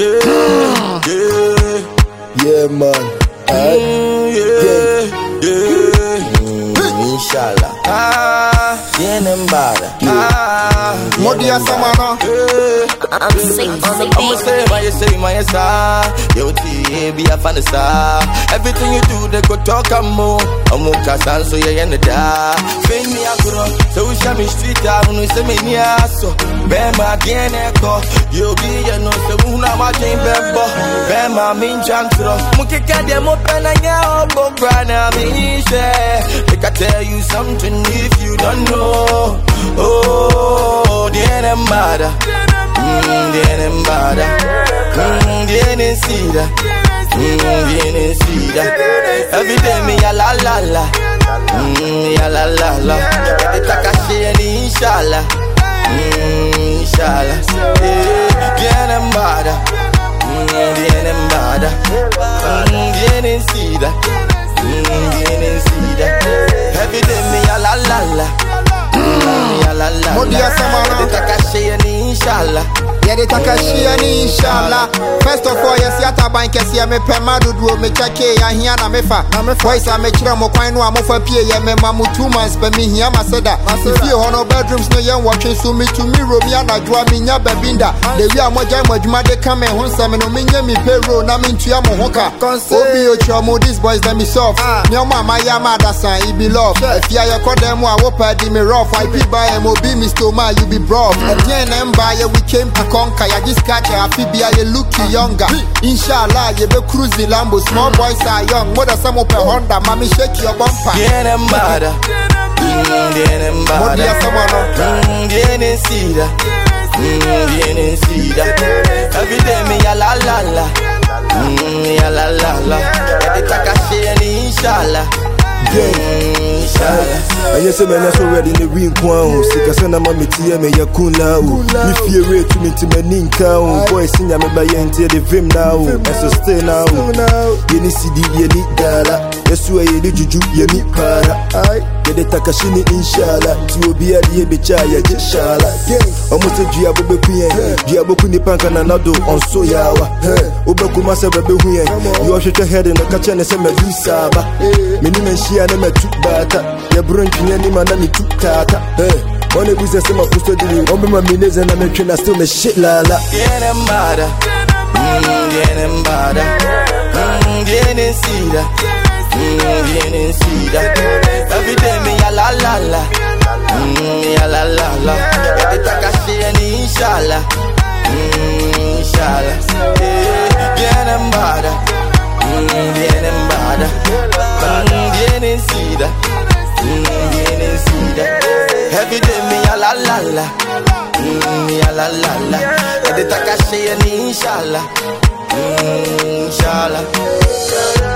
Yeah, man. Inshallah. Modia Samana. I'm say my you be a fan everything you do they go talk and more. I'm so yeah and da. Fame me a grow. So we shall me street down no say me near so. Bema again echo. You be a no so una ma game bebo. Bema min chantro. Muke dem open and ya obo grana me share. I can tell you something if you don't know. Oh, the enembada. The enembada. The enesida. The enesida. Every day me ya la la la. Ya la la la. The takashi and inshallah. Inshallah. The enembada. The enembada. The enesida. The enesida. Every day me ya la la la. Modia Samana. The takashi and inshallah. Yeah, the Takashi and inshallah. First of all, yes, Yata Bank, yes, ya me pemadu do me chake, ya hiana mefa. Voice I make sure Mokwano, I'm off a PA, ya me mamu 2 months, but me here, Maseda. If you honor bedrooms, no young watching, so me to me, Romiana, Dwaminya, Babinda. The Via Moja Mojma, they come and once I'm in Ominya, me payroll, Namin Tiamo Hoka. Obi Ochomo, these boys, them be soft. Nyama, my Yamada, son, he be love. If you are called them, I hope I did me rough. I be by MOB, Mr. Ma, you be broke. At the end, by we came to conquer, ya just catch a happy you looking younger. Inshallah, you be cruising Lambo, small boys are young. Mother some up a Honda, mommy shake your bumper. The enembada. The enembada. Modia Samana. The enesida. The enesida. Every day me ya la la la. Ya la la la. The takashi and inshallah. I yes, a man so ready in the ring. Sikasana mammy tia me yakuna. If you rate to me to my ninka, boy, sing me by enter the vim now. As a stay now. Any CD, any gala. Yes, you are juju, you need para. I get the Takashini inshallah. To be a dear bichaya, jishala. Almost a Giabobe Queen, Giabokuni Pankana Nado on Soyawa. Obakumasa Babuyan. You are shut your head in the kitchen and send me Saba. Minimum she and me took bata. Your brunch any man me took tata. One of these are my custody. On my minutes and I'm a train, I still me shit la la. The enembada. The enembada. The enesida. The enesida. Every day me ya la la la. Ya la la la. The takashi and inshallah. Inshallah. The enembada. The enembada. The enesida. The enesida. Every day me ya la la la. Ya la la la. The takashi and inshallah. Inshallah.